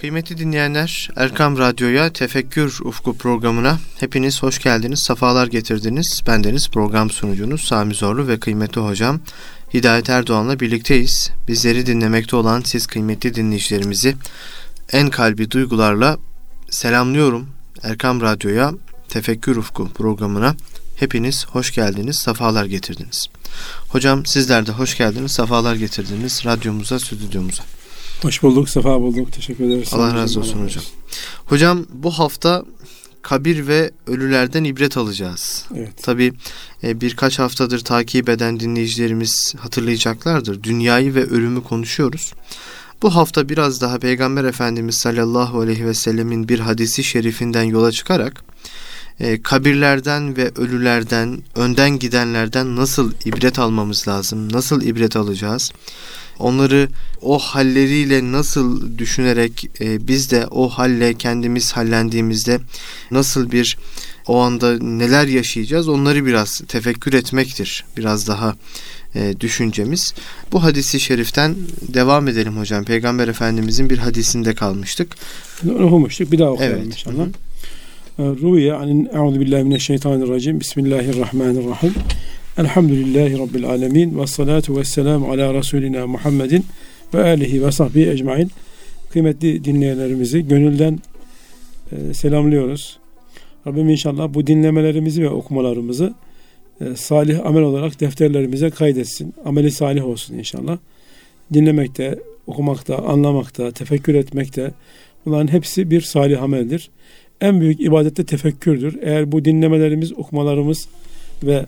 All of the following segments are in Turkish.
Kıymetli dinleyenler, Erkam Radyo'ya Tefekkür Ufku programına hepiniz hoş geldiniz, sefalar getirdiniz. Bendeniz program sunucunuz Sami Zorlu ve kıymetli hocam Hidayet Erdoğan'la birlikteyiz. Bizleri dinlemekte olan siz kıymetli dinleyicilerimizi en kalbi duygularla selamlıyorum. Erkam Radyo'ya Tefekkür Ufku programına hepiniz hoş geldiniz, sefalar getirdiniz. Hocam sizler de hoş geldiniz, sefalar getirdiniz radyomuza, stüdyomuza. Hoş bulduk, sefa bulduk. Teşekkür ederiz. Allah razı olsun hocam. Hocam bu hafta kabir ve ölülerden ibret alacağız. Evet. Tabii birkaç haftadır takip eden dinleyicilerimiz hatırlayacaklardır. Dünyayı ve ölümü konuşuyoruz. Bu hafta biraz daha Peygamber Efendimiz sallallahu aleyhi ve sellemin bir hadisi şerifinden yola çıkarak kabirlerden ve ölülerden, önden gidenlerden nasıl ibret almamız lazım, nasıl ibret alacağız? Onları o halleriyle nasıl düşünerek biz de o halle kendimiz hallendiğimizde nasıl bir o anda neler yaşayacağız, onları biraz tefekkür etmektir. Biraz daha düşüncemiz. Bu hadisi şeriften devam edelim hocam. Peygamber Efendimizin bir hadisinde kalmıştık. Okumuştuk. Bir daha okuyalım evet. inşallah. Ruviye anin euzubillahimineşşeytanirracim. Bismillahirrahmanirrahim. Elhamdülillahi Rabbil alemin. Ve salatu ve selamu ala Resulina Muhammedin ve alihi ve sahbihi ecmain. Kıymetli dinleyenlerimizi gönülden selamlıyoruz. Rabbim inşallah bu dinlemelerimizi ve okumalarımızı salih amel olarak defterlerimize kaydetsin. Ameli salih olsun inşallah. Dinlemekte, okumakta, anlamakta, tefekkür etmekte bunların hepsi bir salih ameldir. En büyük ibadet de tefekkürdür. Eğer bu dinlemelerimiz, okumalarımız ve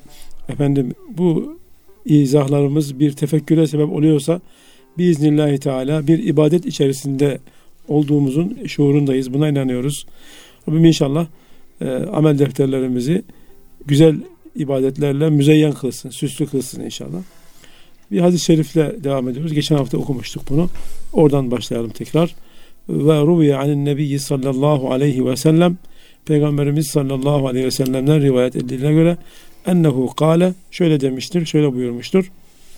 bu izahlarımız bir tefekküre sebep oluyorsa biiznillahü teala bir ibadet içerisinde olduğumuzun şuurundayız. Buna inanıyoruz. Rabbim inşallah amel defterlerimizi güzel ibadetlerle müzeyyen kılsın, süslü kılsın inşallah. Bir hadis-i şerifle devam ediyoruz. Geçen hafta okumuştuk bunu. Oradan başlayalım tekrar. Ve ruviye anin nebiyyi sallallahu aleyhi ve sellem, Peygamberimiz sallallahu aleyhi ve sellem'den rivayet edildiğine göre ennehu kâle, şöyle demiştir, şöyle buyurmuştur.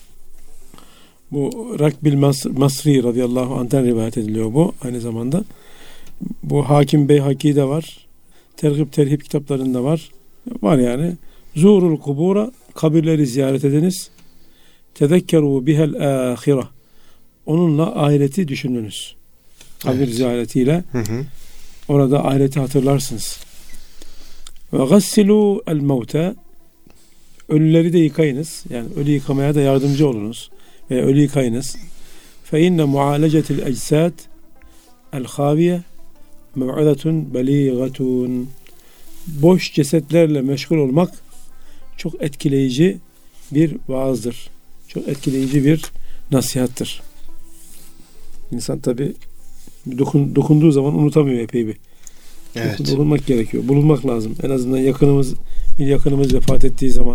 Bu Rakbil Masri radıyallahu anh'ten rivayet ediliyor bu aynı zamanda. Bu Hakim Beyhaki'de var. Tergib Terhib kitaplarında var. Var yani. Zurul kubura, kabirleri ziyaret ediniz. Tezekkeru bihel ahire. Onunla ahireti düşününüz. Kabir ziyaretiyle orada ahireti hatırlarsınız. Ve gassilu el mevte, ölüleri de yıkayınız. Yani ölü yıkamaya da yardımcı olunuz. Ve ölü yıkayınız. Fe inne mualecetil eczat el haviye mev'izatun beligatun. Boş cesetlerle meşgul olmak çok etkileyici bir vaazdır. Çok etkileyici bir nasihattır. İnsan tabi dokunduğu zaman unutamıyor epey bir. Evet. Dokunmak gerekiyor. Bulunmak lazım. En azından bir yakınımız vefat ettiği zaman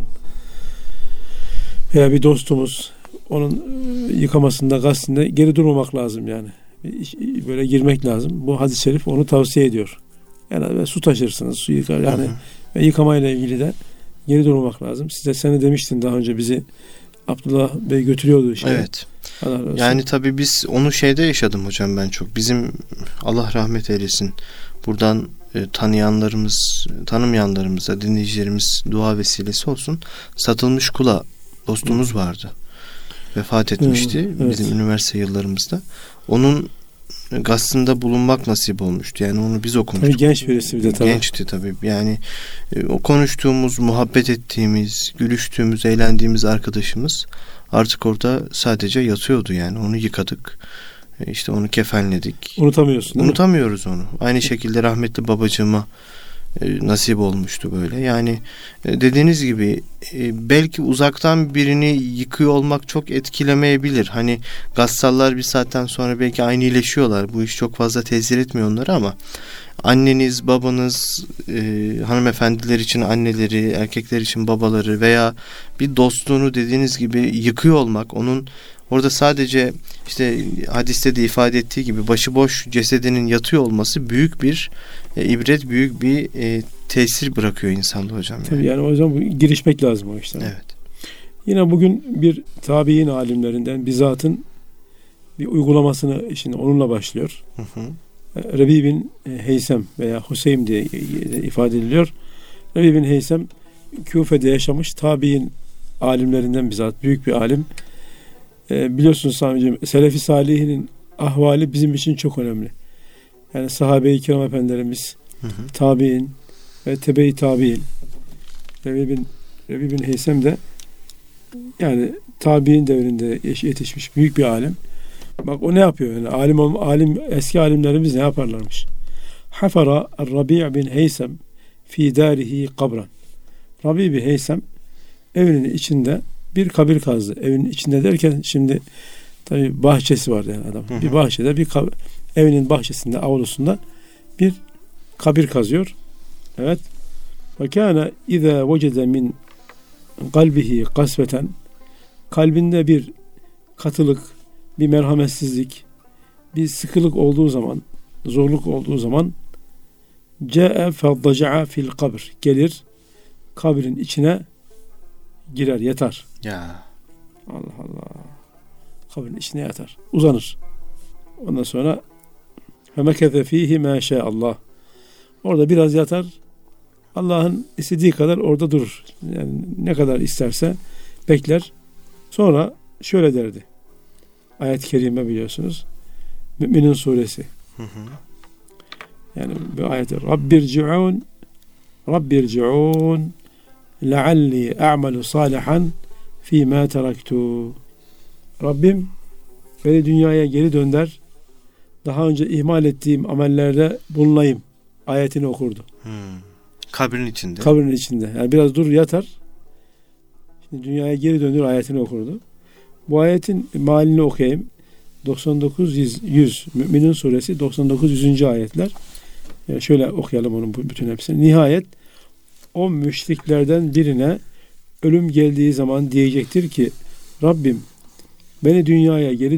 veya bir dostumuz onun yıkamasında, gaslinde geri durmamak lazım yani. Böyle girmek lazım. Bu hadis-i şerif onu tavsiye ediyor. Yani su taşırsınız, su yıkar yani ve yıkamayla ilgili de geri durmamak lazım. Sen de demiştin daha önce, bizi Abdullah Bey götürüyordu şeye. Evet. Yani tabii biz onu şeyde yaşadım hocam ben çok. Bizim Allah rahmet eylesin. Buradan tanıyanlarımız, tanımayanlarımıza, dinleyicilerimiz dua vesilesi olsun. Satılmış Kula dostumuz vardı. Vefat etmişti bizim üniversite yıllarımızda. Onun gazetinde bulunmak nasip olmuştu. Yani onu biz okumuştuk. Tabii genç birisi bir de tabii. Gençti tabii. Yani o konuştuğumuz, muhabbet ettiğimiz, gülüştüğümüz, eğlendiğimiz arkadaşımız artık orada sadece yatıyordu yani. Onu yıkadık. İşte onu kefenledik. Unutamıyorsun. Unutamıyoruz onu. Aynı şekilde rahmetli babacığıma nasip olmuştu böyle. Yani dediğiniz gibi belki uzaktan birini yıkıyor olmak çok etkilemeyebilir. Hani gassallar bir saatten sonra belki aynıleşiyorlar. Bu iş çok fazla tesir etmiyor onlara ama anneniz, babanız, hanımefendiler için anneleri, erkekler için babaları veya bir dostluğunu dediğiniz gibi yıkıyor olmak, onun orada sadece işte hadiste de ifade ettiği gibi başıboş cesedinin yatıyor olması büyük bir ibret, büyük bir tesir bırakıyor insanda hocam. Yani. Tabii yani o zaman girişmek lazım o işten. Evet. Yine bugün bir tabiin alimlerinden bir zatın bir uygulamasını, şimdi onunla başlıyor. Rebi bin Heysem veya Hüseyin diye ifade ediliyor. Rebi bin Heysem Küfe'de yaşamış tabi'in alimlerinden bizzat büyük bir alim. Biliyorsunuz Sami'ciğim, Selefi Salihinin ahvali bizim için çok önemli. Yani sahabe-i kiram efendilerimiz, tabi'in ve tebe-i tabi'in. Rebi bin Heysem de yani tabi'in devrinde yetişmiş büyük bir alim. Bak o ne yapıyor? Yani alim eski alimlerimiz ne yaparlarmış? Hafara Rabi' bin Heysem fi darihi kabran. Rabi bin Heysem evinin içinde bir kabir kazdı. Evinin içinde derken şimdi tabii bahçesi var yani adam. Bir bahçede evinin bahçesinde, avlusunda bir kabir kazıyor. Evet. Ve kana iza vecede min kalbihi kasveten, kalbinde bir katılık, bir merhametsizlik, bir sıkılık olduğu zaman, zorluk olduğu zaman ca'e faddaca'a fil kabr, gelir kabrin içine girer, yatar. Ya. Allah Allah. Kabrin içine yatar. Uzanır. Ondan sonra femekeze fihi ma Allah. Orada biraz yatar. Allah'ın istediği kadar orada durur. Yani ne kadar isterse bekler. Sonra şöyle derdi. Ayet-i kerime biliyorsunuz. Müminin suresi. Yani bir ayet. Rabbirci'un lealli a'malu salihan fîmâ teraktu. Rabbim beni dünyaya geri dönder. Daha önce ihmal ettiğim amellerde bulunayım. Ayetini okurdu. Kabrin içinde. Kabrin içinde. Yani biraz dur yatar. Şimdi dünyaya geri döndür ayetini okurdu. Bu ayetin mealini okuyayım. 99-100 Müminin suresi 99-100. ayetler. Yani şöyle okuyalım onun bütün hepsini. Nihayet o müşriklerden birine ölüm geldiği zaman diyecektir ki Rabbim beni dünyaya geri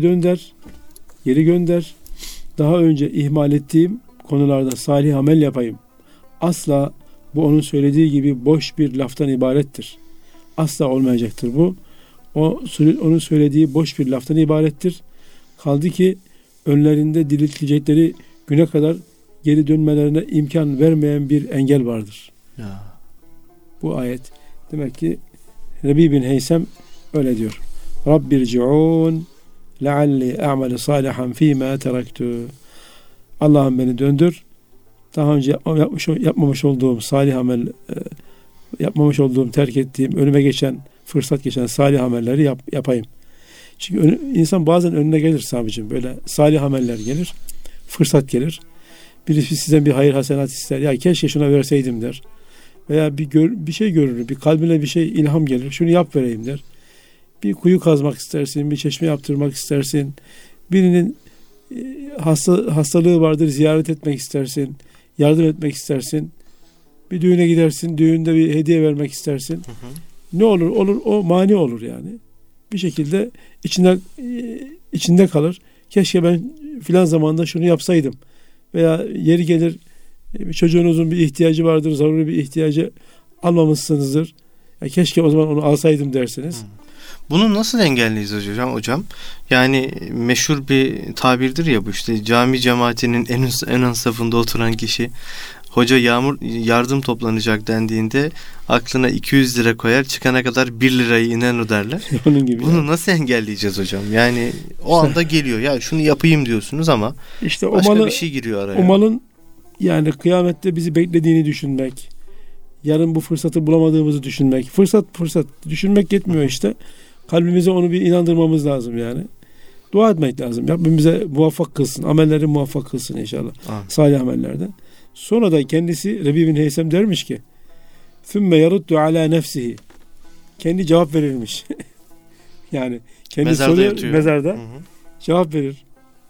gönder. Daha önce ihmal ettiğim konularda salih amel yapayım. Asla bu onun söylediği gibi boş bir laftan ibarettir. Asla olmayacaktır bu. Onun söylediği boş bir laftan ibarettir. Kaldı ki önlerinde diriltilecekleri güne kadar geri dönmelerine imkan vermeyen bir engel vardır. Ya. Bu ayet. Demek ki Rebi bin Heysem öyle diyor. Rabbirci'un lealli a'malu salihan fîmâ teraktu. Allah'ım beni döndür. Daha önce yapmamış olduğum salih amel, yapmamış olduğum, terk ettiğim, önüme geçen, fırsat geçen salih amelleri yapayım. Çünkü insan bazen önüne gelir Sami'cim, böyle salih ameller gelir, fırsat gelir. Birisi sizden bir hayır hasenat ister. Ya keşke şuna verseydim der. Veya bir şey görür, bir kalbine bir şey ilham gelir. Şunu yap vereyim der. Bir kuyu kazmak istersin, bir çeşme yaptırmak istersin. Birinin hastalığı vardır, ziyaret etmek istersin. Yardım etmek istersin. Bir düğüne gidersin, düğünde bir hediye vermek istersin. Ne olur o mani olur yani. Bir şekilde içinde kalır. Keşke ben filan zamanda şunu yapsaydım. Veya yeri gelir çocuğunuzun bir ihtiyacı vardır, zaruri bir ihtiyacı almamışsınızdır. Ya keşke o zaman onu alsaydım dersiniz. Bunu nasıl engelleyiz hocam? Yani meşhur bir tabirdir ya bu, işte cami cemaatinin en ön safında oturan kişi hoca yardım toplanacak dendiğinde aklına 200 lira koyar, çıkana kadar 1 lirayı inen o derler. Onun gibi. Bunu nasıl engelleyeceğiz hocam? Yani o anda geliyor ya şunu yapayım diyorsunuz ama işte başka bir şey giriyor araya. O malın yani kıyamette bizi beklediğini düşünmek, yarın bu fırsatı bulamadığımızı düşünmek, fırsat düşünmek yetmiyor işte. Kalbimize onu bir inandırmamız lazım yani. Dua etmek lazım. Rabbim bize muvaffak kılsın. Amelleri muvaffak kılsın inşallah. Salih amellerden. Sonra da kendisi Rebi bin Heysem dermiş ki ثُمَّ يَرُدُّ عَلَى نَفْسِهِ, kendi cevap verirmiş. Yani kendi soruyor mezarda cevap verir.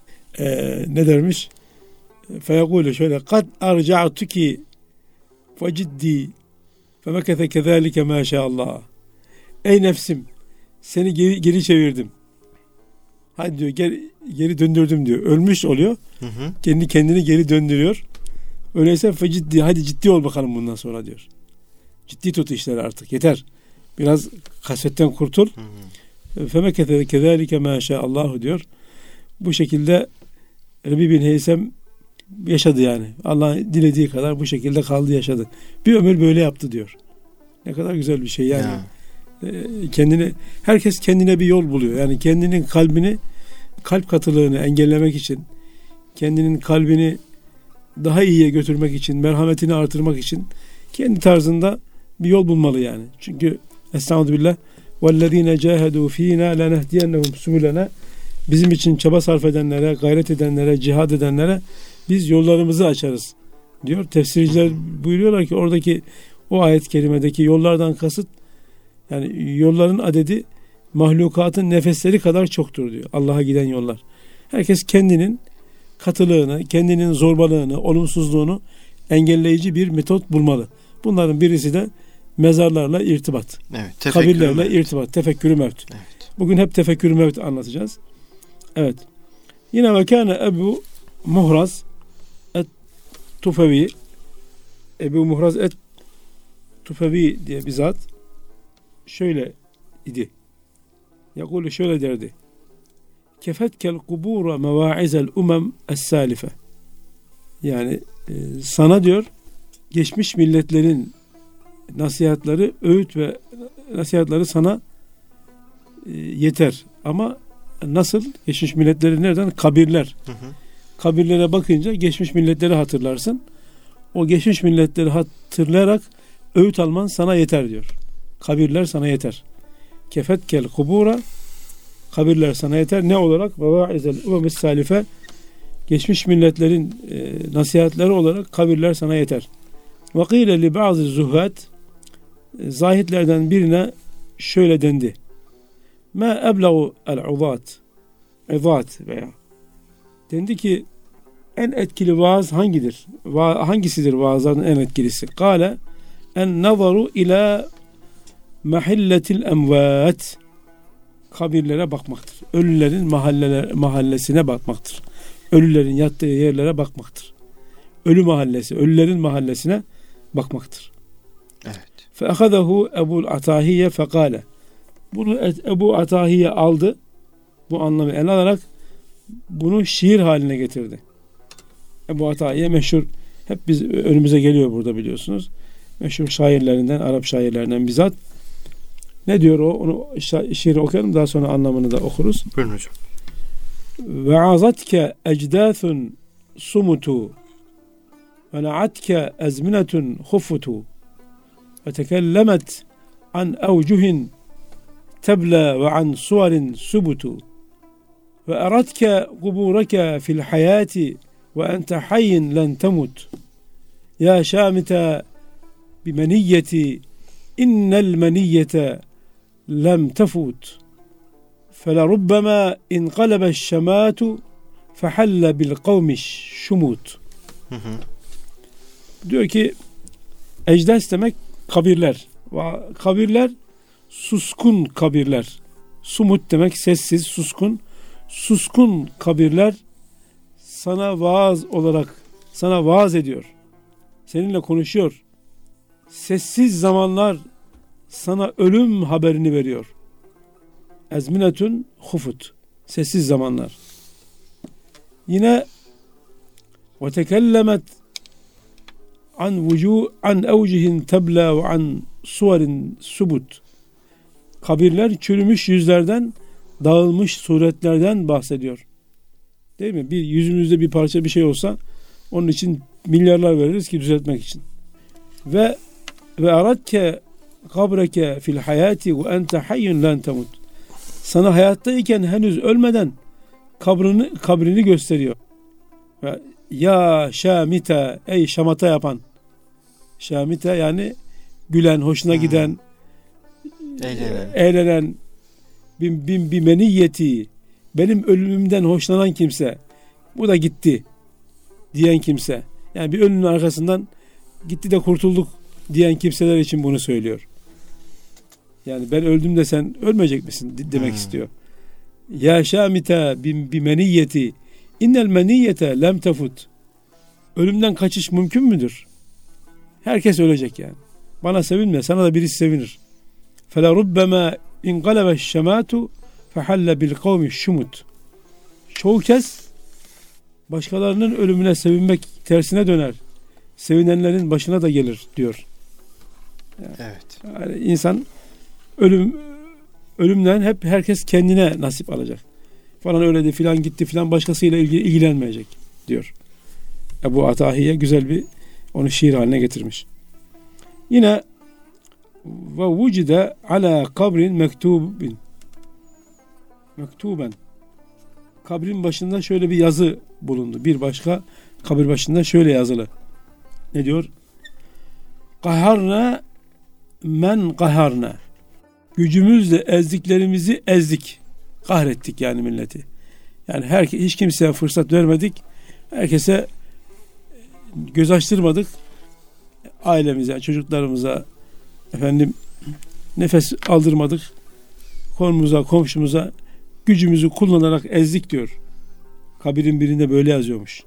Ne dermiş? فَيَقُولُ şöyle قَدْ أَرْجَعْتُكِ فَجِدِّي فَمَكَثَ كَذَٰلِكَ مَا شَاءَ اللّٰهِ. Ey nefsim, seni geri çevirdim. Hadi diyor geri döndürdüm diyor. Ölmüş oluyor. Kendini geri döndürüyor. Öyleyse ciddi, hadi ciddi ol bakalım bundan sonra diyor. Ciddi tut işleri artık. Yeter. Biraz kasvetten kurtul. Femekete kezalike ma şa'allahu diyor. Bu şekilde Rebi bin Heysem yaşadı yani. Allah dilediği kadar bu şekilde kaldı, yaşadı. Bir ömür böyle yaptı diyor. Ne kadar güzel bir şey yani. Herkes kendine bir yol buluyor. Yani kendinin kalp katılığını engellemek için, kendinin kalbini daha iyiye götürmek için, merhametini artırmak için kendi tarzında bir yol bulmalı yani. Çünkü estağfirullah وَالَّذ۪ينَ جَاهَدُوا ف۪ينَا لَنَهْدِيَنَّهُمْ سُبُلَنَا bizim için çaba sarf edenlere, gayret edenlere, cihad edenlere biz yollarımızı açarız diyor. Tefsirciler buyuruyorlar ki oradaki o ayet-i kerimedeki yollardan kasıt, yani yolların adedi mahlukatın nefesleri kadar çoktur diyor. Allah'a giden yollar. Herkes kendinin katılığını, kendinin zorbalığını, olumsuzluğunu engelleyici bir metot bulmalı. Bunların birisi de mezarlarla irtibat. Evet, kabirlerle irtibat. Tefekkürü mevt. Evet. Bugün hep tefekkürü mevt anlatacağız. Evet. Yine ve kâne Ebu Muhraz et-Tufevi, Ebu Muhraz et-Tufevi diye bir zat şöyle idi. Yakulu şöyle derdi. Kefetkel kubura mevaizel umem es-salife. Yani sana diyor geçmiş milletlerin nasihatları, öğüt ve nasihatları sana yeter. Ama nasıl? Geçmiş milletleri nereden? Kabirler. Hı hı. Kabirlere bakınca geçmiş milletleri hatırlarsın. O geçmiş milletleri hatırlayarak öğüt alman sana yeter diyor. Kabirler sana yeter. Kefetkel kubura, kabirler sana yeter. Ne olarak? Vevaizel umemis salife, geçmiş milletlerin nasihatleri olarak kabirler sana yeter. Ve kîle li bazı zuhad, zahitlerden birine şöyle dendi. Ma ebleğu el-uzat, veya dendi ki en etkili vaaz hangidir? Hangisidir vaazların en etkilisi? Kâle en nazaru ila mahilletil emvat, kabirlere bakmaktır. Ölülerin mahallesine bakmaktır. Ölülerin yattığı yerlere bakmaktır. Ölü mahallesi, ölülerin mahallesine bakmaktır. Evet. Feahazahu Ebu'l Atahiye fekale. Bunu Ebu Atahiye aldı. Bu anlamı ele alarak bunu şiir haline getirdi. Ebu Atahiye meşhur, hep biz önümüze geliyor burada biliyorsunuz. Meşhur şairlerinden, Arap şairlerinden bizzat. Ne diyor o? Onu şiiri okuyalım, daha sonra anlamını da okuruz. Buyurun hocam. Ve azatke ecdâthun sumutu ve na'atke ezminetun hufutu ve tekellemet an evcuhin tebla ve an suvarin subutu ve eratke kubureke fil hayati ve ente hayyin len temut ya şamite bimeniyyeti innel meniyyete lem tefut فَلَرُبَّمَا اِنْقَلَبَ الشَّمَاتُ فَحَلَّ بِالْقَوْمِ الشُّمُوتُ. Diyor ki ecdas demek kabirler. Kabirler suskun kabirler. Sumut demek sessiz, suskun. Suskun kabirler sana vaaz olarak sana vaaz ediyor. Seninle konuşuyor. Sessiz zamanlar sana ölüm haberini veriyor. Ezminetun hufut, sessiz zamanlar. Yine ve tekellemet an evcihin tebla ve an suvarin subut. Kabirler çürümüş yüzlerden, dağılmış suretlerden bahsediyor. Değil mi? Bir yüzümüzde bir parça bir şey olsa onun için milyarlar veririz ki düzeltmek için. Ve aratke kabreke fil hayati ve ente hayyun len temut. Sana hayattayken henüz ölmeden kabrini gösteriyor. Ve ya şamite, ey şamata yapan. Şamite yani gülen, hoşuna giden, eğlenen, bir meniyyeti, benim ölümümden hoşlanan kimse, bu da gitti diyen kimse. Yani bir ölümün arkasından gitti de kurtulduk diyen kimseler için bunu söylüyor. Yani ben öldüm de sen ölmeyecek misin demek istiyor. Ya şamite bi meniyyeti innel meniyyete lem tefut. Ölümden kaçış mümkün müdür? Herkes ölecek yani. Bana sevinme, sana da birisi sevinir. Fela rubbema inqalaba şematu fehalle bil kavmi şumut. Çoğu kez Başkalarının ölümüne sevinmek tersine döner. Sevinenlerin başına da gelir diyor. Evet. Yani insan ölümden hep herkes kendine nasip alacak. Falan öyle de filan gitti filan başkasıyla ilgilenmeyecek diyor. Ebu Atahiye güzel bir onu şiir haline getirmiş. Yine ve vucide ala kabrin mektuben kabrin başında şöyle bir yazı bulundu. Bir başka kabir başında şöyle yazılı. Ne diyor? Kaharna men kaharna. Gücümüzle ezdiklerimizi ezdik. Kahrettik yani milleti. Yani hiç kimseye fırsat vermedik. Herkese göz açtırmadık. Ailemize, çocuklarımıza nefes aldırmadık. Konumuza, komşumuza gücümüzü kullanarak ezdik diyor. Kabirin birinde böyle yazıyormuş.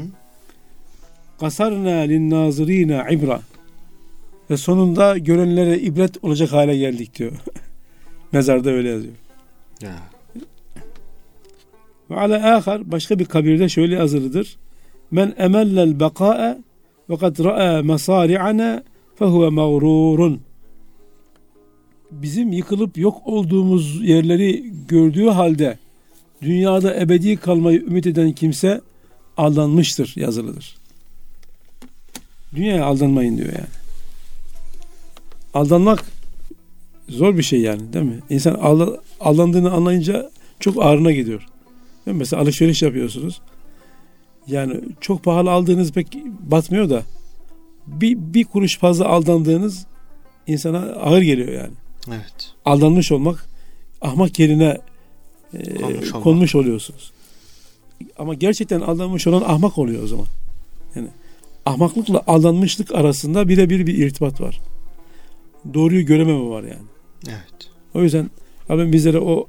Kasarna linnazirina ibra. Ve sonunda görenlere ibret olacak hale geldik diyor. Mezarda öyle yazıyor. Ya. Ve ala ahar başka bir kabirde şöyle yazılıdır. Men emellel bekâe ve kad ra'a masari'ana fehuve mağrurun. Bizim yıkılıp yok olduğumuz yerleri gördüğü halde dünyada ebedi kalmayı ümit eden kimse aldanmıştır yazılıdır. Dünyaya aldanmayın diyor yani. Aldanmak zor bir şey yani değil mi? İnsan allandığını anlayınca çok ağrına gidiyor. Değil mi? Mesela alışveriş yapıyorsunuz. Yani çok pahalı aldığınız pek batmıyor da bir kuruş fazla aldandığınız insana ağır geliyor yani. Evet. Aldanmış olmak ahmak yerine konmuş oluyorsunuz. Ama gerçekten aldanmış olan ahmak oluyor o zaman. Yani ahmaklıkla aldanmışlık arasında birebir bir irtibat var. Doğruyu görememe var yani. Evet. O yüzden Rabbim bizlere o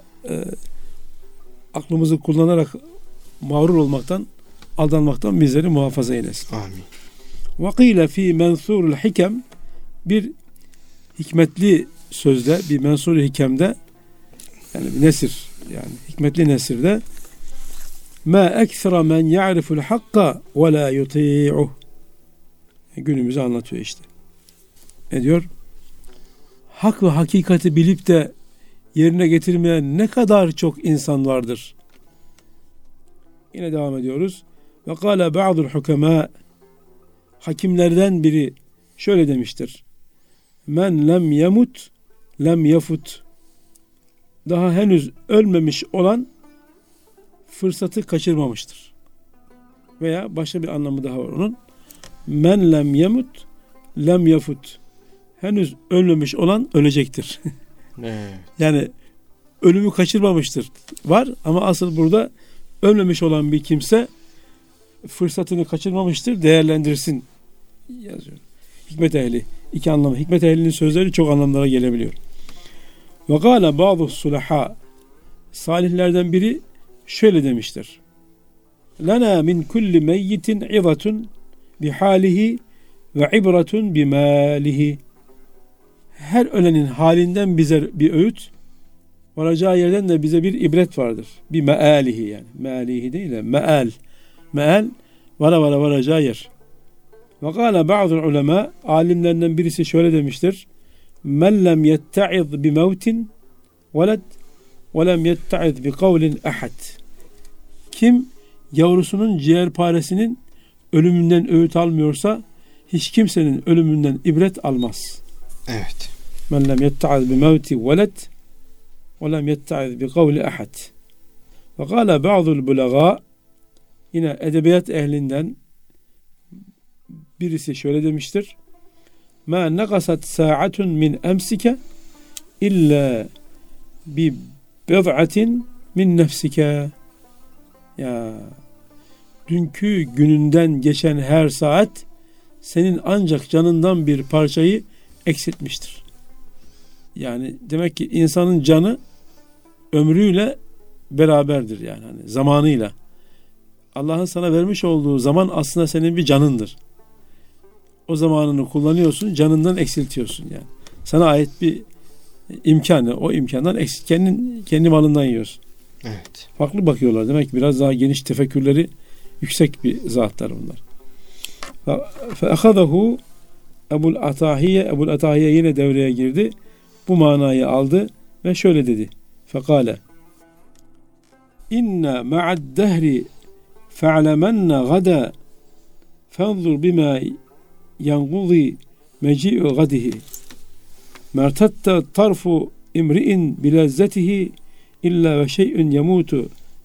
aklımızı kullanarak mağrur olmaktan, aldanmaktan bizleri muhafaza eylesin. Amin. Vakile fi mensurul hikem bir hikmetli sözde, bir mensur-i hikemde yani bir nesir yani hikmetli nesirde ma ekstra men ya'riful hakka ve la yuti'uh. Günümüzü anlatıyor işte. Ne diyor? Hak ve hakikati bilip de yerine getirmeyen ne kadar çok insan vardır. Yine devam ediyoruz. Ve kâle ba'dul hukemâ hakimlerden biri şöyle demiştir. Men lem yemut lem yefut. Daha henüz ölmemiş olan fırsatı kaçırmamıştır. Veya başka bir anlamı daha var onun. Men lem yemut lem yefut. Henüz ölmemiş olan ölecektir. Evet. Yani ölümü kaçırmamıştır. Var ama asıl burada ölmemiş olan bir kimse fırsatını kaçırmamıştır. Değerlendirsin yazıyor. Hikmet ehli. İki anlamı. Hikmet ehlinin sözleri çok anlamlara gelebiliyor. Ve gâle ba'du sulaha salihlerden biri şöyle demiştir. Lena min kulli meyyitin izatun bihalihi ve ibratun bimalihi. Her ölenin halinden bize bir öğüt, varacağı yerden de bize bir ibret vardır. Bir mealihi yani. Mealihi değil de meal. Meal varacağı yer. Ve kâle ba'dul ulema alimlerinden birisi şöyle demiştir. Men lem yetta'iz bi mevtin veled ve lem yetta'iz bi kavlin ahad. Kim yavrusunun ciğerparesinin ölümünden öğüt almıyorsa hiç kimsenin ölümünden ibret almaz. Evet. Men lem yetta'iz bi mevti veled ve lem yetta'iz bi kavli ahad. Ve kâle ba'dul bulagâ yine edebiyat ehlinden birisi şöyle demiştir. Ma nakasat sa'atun min emsike illa bi bid'atin min nefsike. Ya dünkü gününden geçen her saat senin ancak canından bir parçayı eksiltmiştir. Yani demek ki insanın canı ömrüyle beraberdir yani hani zamanıyla. Allah'ın sana vermiş olduğu zaman aslında senin bir canındır. O zamanını kullanıyorsun, canından eksiltiyorsun yani. Sana ait bir imkanı, o imkandan kendi malından yiyorsun. Evet. Farklı bakıyorlar. Demek ki biraz daha geniş tefekkürleri yüksek bir zatlar bunlar. فَأَخَذَهُ Ebu'l Atahiye yine devreye girdi. Bu manayı aldı ve şöyle dedi. فَقَالَ İnna ma'ad dehri fe'lemenne gada fenzur bima yanguzi meci'u gadihi mertatta tarfu imri'in bilezzetihi illa ve şey'ün yemutu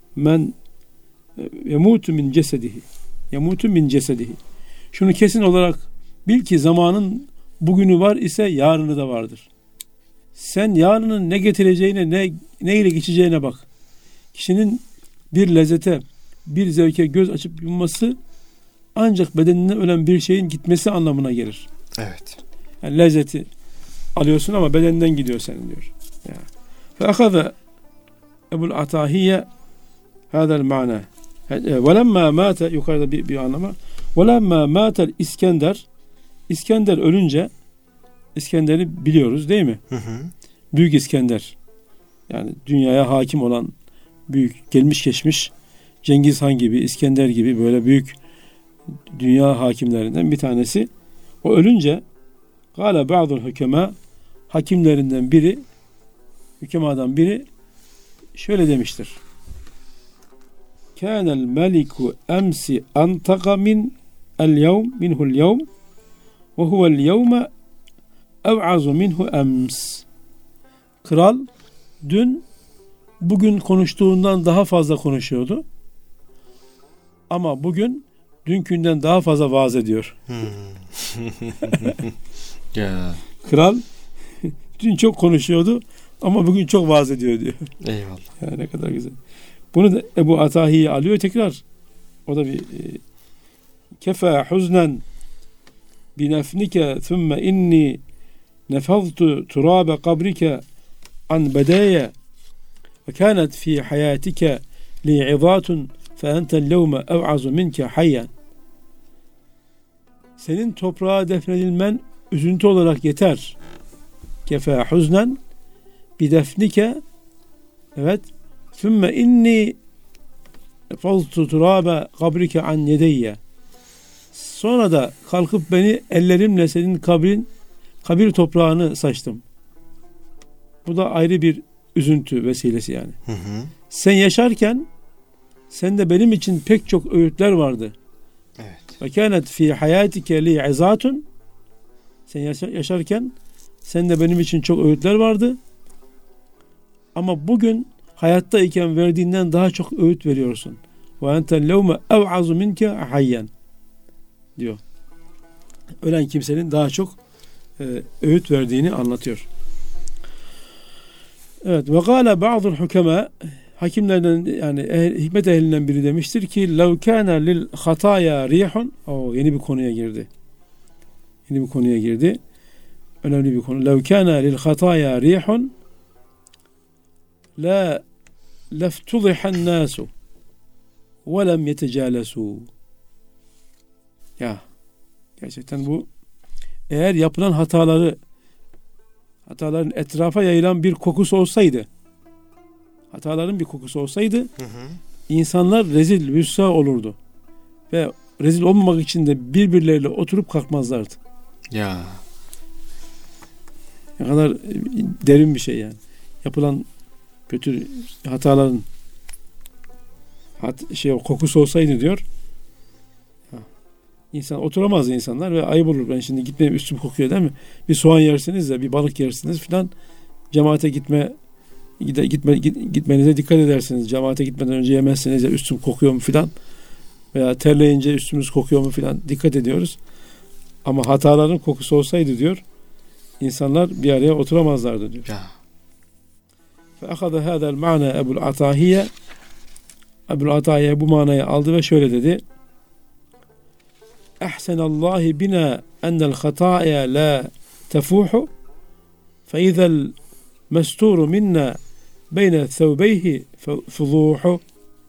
min cesedihi. Şunu kesin olarak bil ki zamanın bugünü var ise yarını da vardır. Sen yarının ne getireceğine, ne ile geçeceğine bak. Kişinin bir lezzete, bir zevke göz açıp yumması ancak bedeninden ölen bir şeyin gitmesi anlamına gelir. Evet. Yani lezzeti alıyorsun ama bedeninden gidiyor senin diyor. Ve akaza Ebu'l Atahiye hadal mana. Ve lemma mâte yukarıda bir anlama. Ve lemma mâtel İskender. İskender ölünce, İskender'i biliyoruz değil mi? Hı hı. Büyük İskender. Yani dünyaya hakim olan büyük, gelmiş geçmiş Cengiz Han gibi, İskender gibi böyle büyük dünya hakimlerinden bir tanesi. O ölünce gâle ba'dul hükemâ, hakimlerinden biri, hükemadan biri şöyle demiştir. Kânel meliku emsi antaka minhu'l yevm ve huvel yevme ev'azu minhu ems. Kral dün bugün konuştuğundan daha fazla konuşuyordu. Ama bugün dünkünden daha fazla vaaz ediyor. Kral dün çok konuşuyordu ama bugün çok vaaz ediyor diyor. Eyvallah. Yani ne kadar güzel. Bunu da Ebu Atahiye alıyor tekrar. O da bir kefa huznen binefnike thumme inni nefaztu turabe kabrike an bedaya ve kânet fi hayatike li'izâtun fe entel levme ev'azu minke hayyan. Senin toprağa defnedilmen üzüntü olarak yeter. Kefa huznen bidefnike, evet, thumme inni nefaztu turabe kabrike an yedeyye. Sonra da kalkıp beni ellerimle senin kabir toprağını saçtım. Bu da ayrı bir üzüntü vesilesi yani. Hı hı. Sen yaşarken sende benim için pek çok öğütler vardı. Evet. Ve kânet fî hayâtike li'izâtun. Sen yaşarken sende benim için çok öğütler vardı. Ama bugün hayattayken verdiğinden daha çok öğüt veriyorsun. Ve entel levme ev'azu minke hayyan diyor. Ölen kimsenin daha çok öğüt verdiğini anlatıyor. Evet. Ve gâle ba'dul hukemâ, hakimlerden yani hikmet ehlinden biri demiştir ki lev kâne lil hatâya rihun. Yeni bir konuya girdi. Önemli bir konu. Lev kâne lil hatâya rihun la leftuzihan nâsu ve lem yetecâlesû. Ya gerçekten bu, eğer yapılan hataların etrafa yayılan bir kokusu olsaydı, hataların bir kokusu olsaydı, insanlar rezil, rüsva olurdu. Ve rezil olmamak için de birbirleriyle oturup kalkmazlardı. Ya. Ne kadar derin bir şey yani. Yapılan kötü hataların kokusu olsaydı diyor. İnsan oturamaz insanlar ve ayıp olur. Ben şimdi gitmeyeyim, üstüm kokuyor değil mi? Bir soğan yersiniz de bir balık yersiniz filan. Cemaate gitmenize dikkat edersiniz. Cemaate gitmeden önce yemezsiniz ya, üstüm kokuyor mu filan. Veya terleyince üstümüz kokuyor mu filan, dikkat ediyoruz. Ama hataların kokusu olsaydı diyor, insanlar bir araya oturamazlardı diyor. فَأَخَذَ هَذَا الْمَعْنَى Ebu'l Atahiye. Ebu'l Atahiye bu manayı aldı ve şöyle dedi. Ehsenallahi bina ennel hataya la tefuhu fe izel mesturu minna beyne thevbeyhi fuzuhu.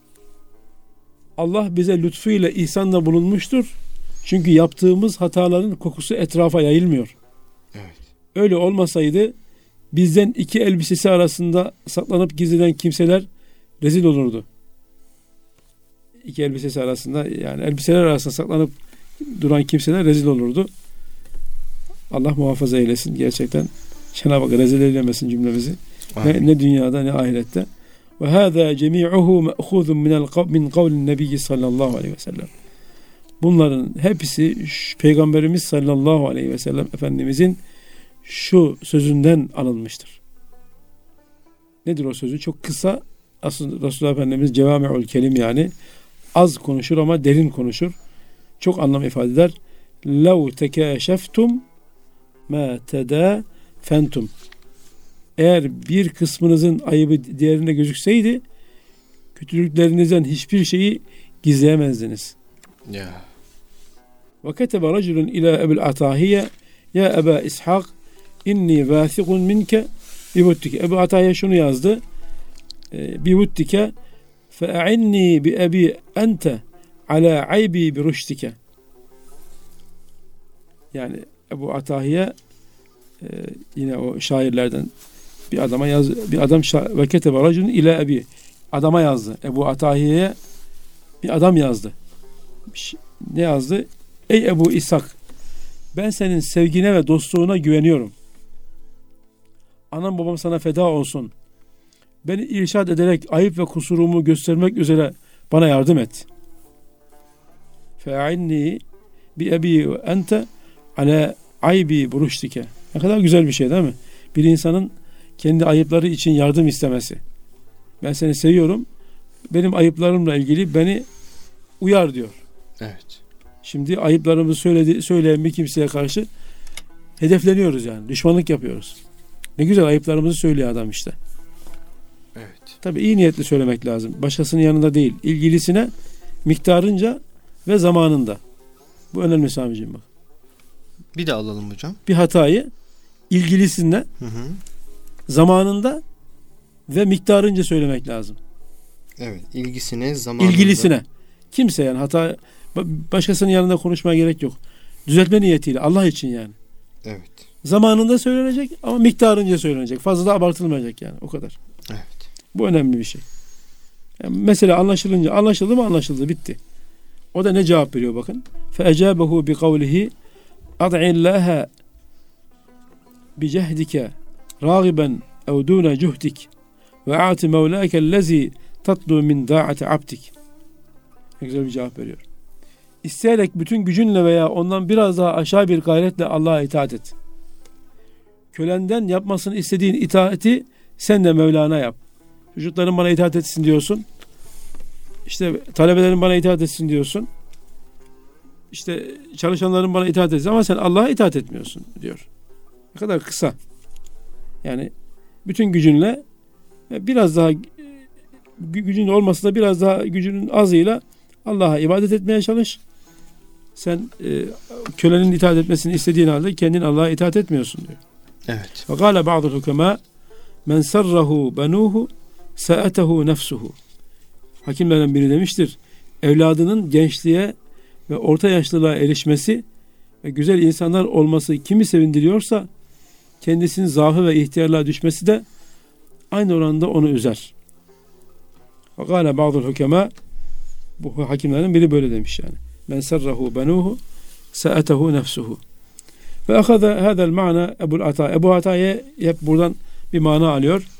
Allah bize lütfuyla ihsanda bulunmuştur. Çünkü yaptığımız hataların kokusu etrafa yayılmıyor. Evet. Öyle olmasaydı bizden iki elbisesi arasında saklanıp gizlenen kimseler rezil olurdu. iki elbisesi arasında, yani elbiseler arasında saklanıp duran kimseler rezil olurdu. Allah muhafaza eylesin. Gerçekten Cenab-ı Hak rezil eylemesin cümlemizi. Ne dünyada ne ahirette. Ve hâzâ cemî'uhu me'khûzun min kavlin nebiyyi sallallahu aleyhi ve sellem. Bunların hepsi Peygamberimiz sallallahu aleyhi ve sellem Efendimizin şu sözünden alınmıştır. Nedir o sözü? Çok kısa. Aslında Resulullah Efendimiz cevâmi'ul kelim, yani az konuşur ama derin konuşur. Çok anlam ifade eder. لَوْ تَكَاشَفْتُمْ مَا تَدَافَنْتُمْ. Eğer bir kısmınızın ayıbı diğerine gözükseydi, kötülüklerinizden hiçbir şeyi gizleyemezdiniz. Ya. وَكَتَبَ رَجُلٌ إِلَى أَبِي الْعَتَاهِيَّ يَا أَبَا إِسْحَاقٍ إِنِّي وَاثِقٌ مِنْكَ بِوُتِّكَ. Ebu Atahiye şunu yazdı. بِوُتِّكَ فَاَعِنِّي بِأَبِي أَنْتَ عَلَى عَيْبِي بِرُشْتِكَ. Yani Ebu Atahiye yine o şairlerden bir adama bir adam ve ketebe racun ile ebi, adama yazdı. Ebu Atahiye'ye bir adam yazdı. Ne yazdı? Ey Ebu İshak, ben senin sevgine ve dostluğuna güveniyorum. Anam babam sana feda olsun. Beni irşad ederek ayıp ve kusurumu göstermek üzere bana yardım et. Fe'inni bi ebi ve ente ala aybi buruştike. Ne kadar güzel bir şey değil mi? Bir insanın kendi ayıpları için yardım istemesi. Ben seni seviyorum. Benim ayıplarımla ilgili beni uyar diyor. Evet. Şimdi ayıplarımızı söyleyen bir kimseye karşı hedefleniyoruz yani. Düşmanlık yapıyoruz. Ne güzel ayıplarımızı söylüyor adam işte. Evet. Tabii iyi niyetli söylemek lazım. Başkasının yanında değil. İlgilisine miktarınca ve zamanında. Bu önemli Sami'ciğim bak. Bir de alalım hocam. Bir hatayı ilgilisine, zamanında ve miktarınca söylemek lazım. Evet. İlgisine, zamanında. İlgilisine. Kimse yani hata, başkasının yanında konuşmaya gerek yok. Düzeltme niyetiyle, Allah için yani. Evet. Zamanında söylenecek ama miktarınca söylenecek. Fazla da abartılmayacak yani. O kadar. Evet. Bu önemli bir şey. Yani mesela anlaşılınca, anlaşıldı mı anlaşıldı, bitti. O da ne cevap veriyor bakın. فَاَجَابَهُ بِقَوْلِهِ اَضْعِ اللّٰهَ بِجَهْدِكَ رَاغِبًا اَوْ دُونَ جُهْدِكَ وَاَعْتِ مَوْلَاكَ الَّذ۪ي تَطْلُوا مِنْ دَاعَةِ عَبْدِكَ. Ne güzel bir cevap veriyor. İsteyerek bütün gücünle veya ondan biraz daha aşağı bir gayretle Allah'a itaat et. Kölenden yapmasını istediğin itaati sen de Mevlana yap. Çocukların bana itaat etsin diyorsun. İşte talebelerin bana itaat etsin diyorsun. İşte çalışanların bana itaat etsin ama sen Allah'a itaat etmiyorsun diyor. Ne kadar kısa. Yani bütün gücünle, biraz daha gücün olmasa da biraz daha gücünün azıyla Allah'a ibadet etmeye çalış. Sen kölenin itaat etmesini istediğin halde kendin Allah'a itaat etmiyorsun diyor. Evet. Ve kâle ba'dul hukemâ men sarrahu benûhu sa'atehu nefsuhu. Hakimlerden biri demiştir, evladının gençliğe ve orta yaşlılığa erişmesi ve güzel insanlar olması kimi sevindiriyorsa kendisinin zaafı ve ihtiyarlığa düşmesi de aynı oranda onu üzer. Ve kâle ba'dul hukemâ, bu hakimlerden biri böyle demiş yani. Men sarrahu benuhu sa'atehu nefsuhu. Ve akhada hada'l ma'na Ebu'l Ata. Ebu Ata'ya hep buradan bir mana alıyor.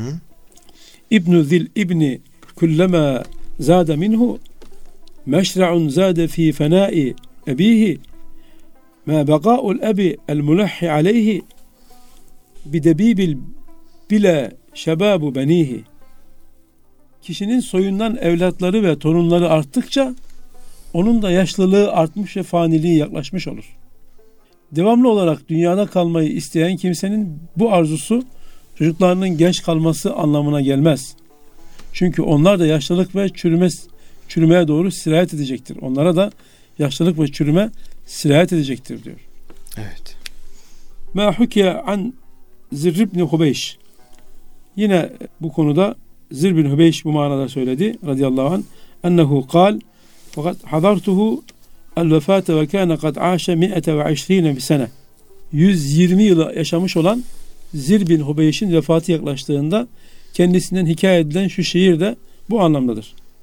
İbnu zil ibni kullama zade minhu meşra'un zade fi fena'i ebihi ma baga'ul abi el mulahhi aleyhi bidebibil bila şebabu benihi. Kişinin soyundan evlatları ve torunları arttıkça onun da yaşlılığı artmış ve faniliği yaklaşmış olur. Devamlı olarak dünyada kalmayı isteyen kimsenin bu arzusu çocuklarının genç kalması anlamına gelmez. Çünkü onlar da yaşlılık ve çürümeye doğru sirayet edecektir. Onlara da yaşlılık ve çürüme sirayet edecektir diyor. Evet. Ma hukiye an Zirr ibn Hubeyş. Yine bu konuda Zirr bin Hubeyş bu manada söyledi radıyallahu anh. Ennehu kal fakat hadartuhu el-vefate ve kâne kad âşe 120 sene. 120 yılı yaşamış olan Zirr bin Hubeyş'in vefatı yaklaştığında kendisinden hikaye edilen şu şiir de bu anlamdadır.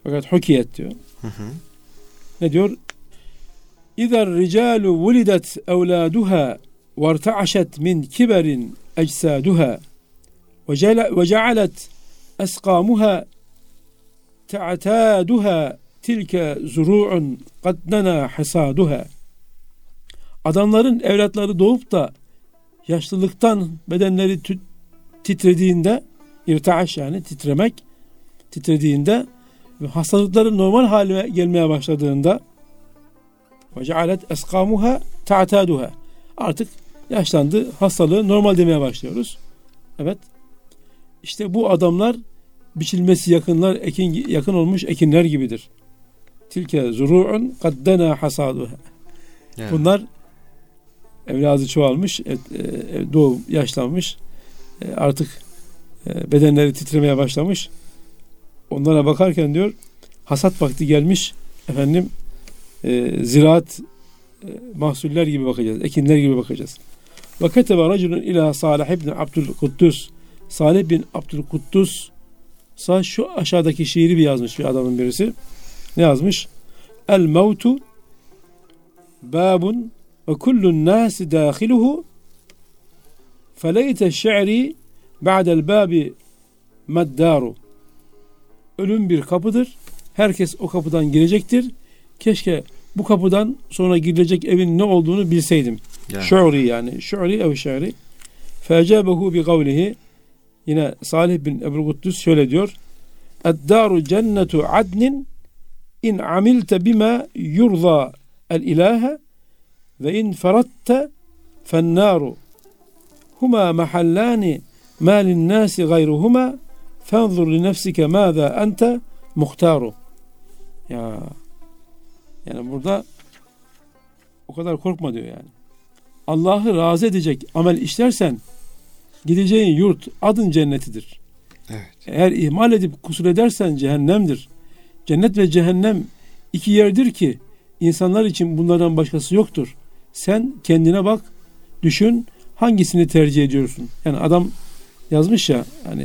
Fakat hukiyet diyor. Ne diyor? İzer ricalu vulidet evladuha varta'aşet min kiberin ecsaduha ve cealet esqamuha ta'taduha tilke zuru'un kad nena hasaduha. Adamların evlatları doğup da yaşlılıktan bedenleri titrediğinde, irtaaş yani titremek, titrediğinde ve hastalıkların normal haline gelmeye başladığında ve cealet eskamuha ta'taduha. Artık yaşlandı, hastalığı normal demeye başlıyoruz. Evet. İşte bu adamlar biçilmesi yakın olmuş ekinler gibidir. Tilke zuru'un kaddena hasaduha. Yani. Bunlar evladı çoğalmış, doğum yaşlanmış, artık bedenleri titremeye başlamış. Onlara bakarken diyor, hasat vakti gelmiş, ziraat mahsuller gibi bakacağız, ekinler gibi bakacağız. Ve ketebe raculun ila Salih ibn Abdülkuddus. Salih bin Abdülkuddus şu aşağıdaki şiiri bir yazmış bir adamın birisi. Ne yazmış? El mevtu babun ve kullun nâsi dâhiluhu feleyte şi'ri ba'del bâbi meddâru. Ölüm bir kapıdır. Herkes o kapıdan girecektir. Keşke bu kapıdan sonra girilecek evin ne olduğunu bilseydim. Şu'ri yani. Şu'ri ev şi'ri. Fe'acabehu bi kavlihi. Yine Salih bin Ebul-Kuddus şöyle diyor. Eddâru cennetu adnin in amilte bima yurza el ilahe ve in feratte fennâru huma mahallâni mâ linnâsi gayruhuma fenzur li nefsike mâzâ ente muhtâru. Yani burada o kadar korkma diyor yani. Allah'ı razı edecek amel işlersen gideceğin yurt adın cennetidir. Evet. Eğer ihmal edip kusur edersen cehennemdir. Cennet ve cehennem iki yerdir ki insanlar için bunlardan başkası yoktur. Sen kendine bak, düşün, hangisini tercih ediyorsun? Yani adam yazmış ya hani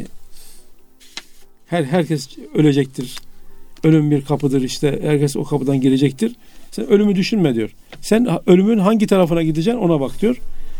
herkes ölecektir. Ölüm bir kapıdır işte. Herkes o kapıdan girecektir. Sen ölümü düşünme diyor. Sen ölümün hangi tarafına gideceksin ona bak diyor.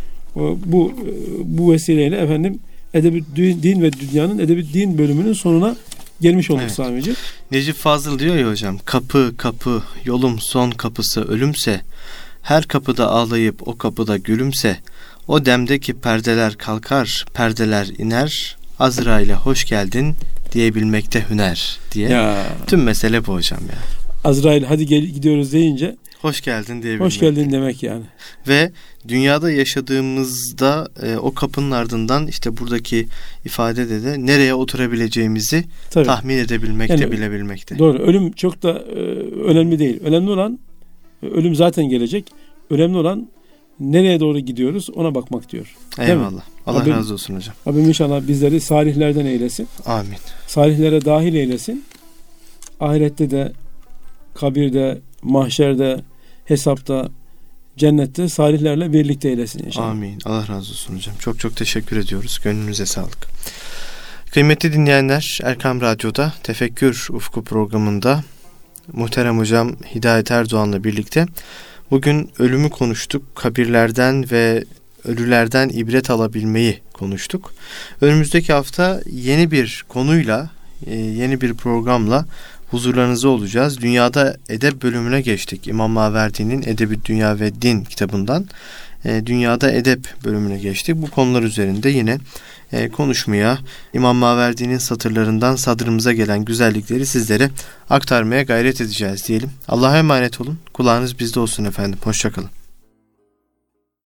Bu vesileyle Edeb-i Din ve Dünya'nın Edeb-i Din bölümünün sonuna gelmiş olduk Sami'ci. Necip Fazıl diyor ya hocam, kapı yolum son kapısı ölümse, her kapıda ağlayıp o kapıda gülümse, o demdeki perdeler kalkar, perdeler iner, Azrail'e hoş geldin diyebilmekte hüner diye. Ya. Tüm mesele bu hocam ya. Azrail hadi gidiyoruz deyince hoş geldin diyebilmek. Hoş geldin demek yani. Ve dünyada yaşadığımızda o kapının ardından işte buradaki ifadede de nereye oturabileceğimizi tahmin edebilmekte, yani, bilebilmekte. Doğru. Ölüm çok da önemli değil. Önemli olan ölüm zaten gelecek. Önemli olan nereye doğru gidiyoruz ona bakmak diyor. Eyvallah. Allah razı olsun hocam. Rabbim inşallah bizleri salihlerden eylesin. Amin. Salihlere dahil eylesin. Ahirette de, kabirde, mahşerde, hesapta, cennette salihlerle birlikte eylesin inşallah. Amin. Allah razı olsun hocam. Çok çok teşekkür ediyoruz. Gönlünüze sağlık. Kıymetli dinleyenler, Erkam Radyo'da Tefekkür Ufku programında muhterem hocam Hidayet Erdoğan'la birlikte bugün ölümü konuştuk. Kabirlerden ve ölülerden ibret alabilmeyi konuştuk. Önümüzdeki hafta yeni bir konuyla, yeni bir programla huzurlarınızda olacağız. Dünyada edeb bölümüne geçtik. İmam Maverdi'nin Edeb-i Dünya ve Din kitabından Dünyada Edeb bölümüne geçtik. Bu konular üzerinde yine konuşmaya, İmam Maverdi'nin satırlarından sadrımıza gelen güzellikleri sizlere aktarmaya gayret edeceğiz diyelim. Allah'a emanet olun. Kulağınız bizde olsun efendim. Hoşça kalın.